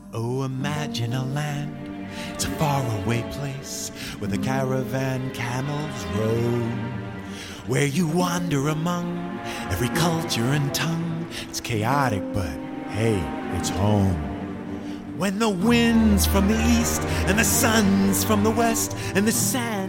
Oh, imagine a land, it's a faraway place where the caravan camels roam, where you wander among every culture and tongue. It's chaotic, but hey, it's home. When the wind's from the east and the sun's from the west and the sand